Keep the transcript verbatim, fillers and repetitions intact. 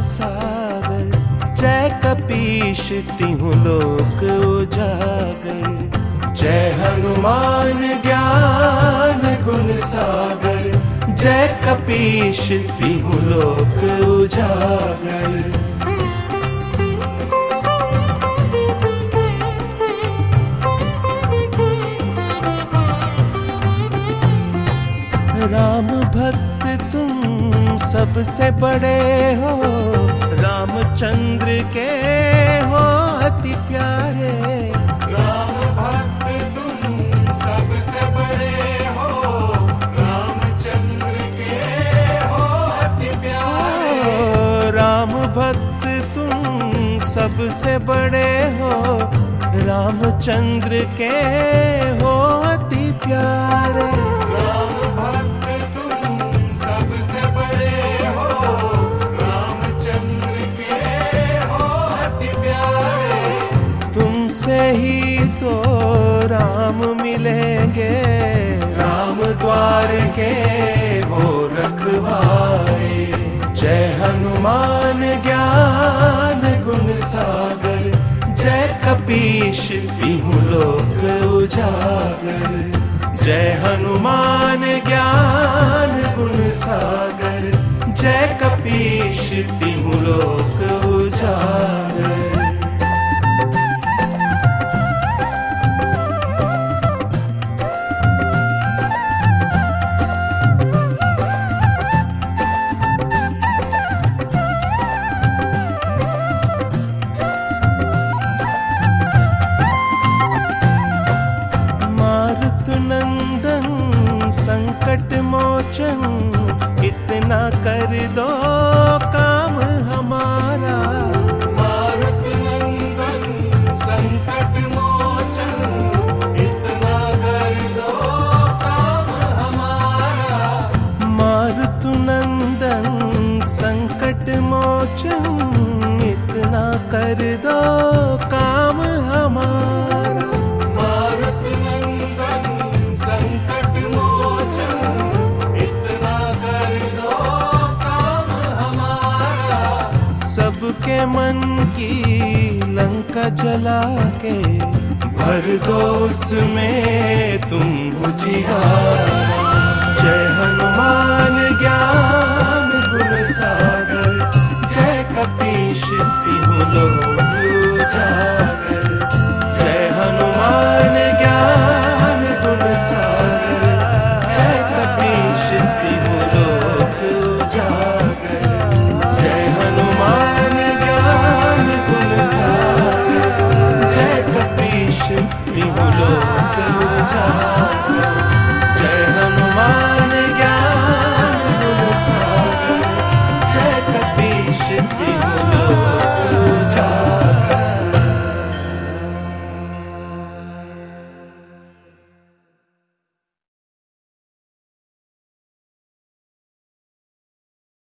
सागर, जय कपीश तिहु लोक उजागर। जय हनुमान ज्ञान गुण सागर, जय कपीश तिहु लोक उजागर। राम भक्त तुम सबसे बड़े हो, रामचंद्र के हो अति प्यारे। राम भक्त तुम सबसे बड़े हो, रामचंद्र के हो अति प्यारे। राम भक्त तुम सबसे बड़े हो, रामचंद्र के हो अति प्यारे। राम भक्त तुम सबसे बड़े हो, रामचंद्र के हो अति प्यारे। तुमसे ही तो राम मिलेंगे, राम द्वार के वो रखवारे। जय हनुमान ज्ञान गुण सागर, जय कपीश तिहु लोक उजागर। जय हनुमान ज्ञान गुण सागर, जय कपीश तिहु लोक उजागर। संकट मोचन इतना कर दो काम हमारा। मारुत नंदन संकट मोचन इतना कर दो काम हमारा। मारुत नंदन संकट मोचन इतना कर दो काम हमारा। मारुत नंदन संकट सबके मन की लंका जला के, भर दो उसमें तुम उजियारा। जय हनुमान ज्ञान गुण सागर,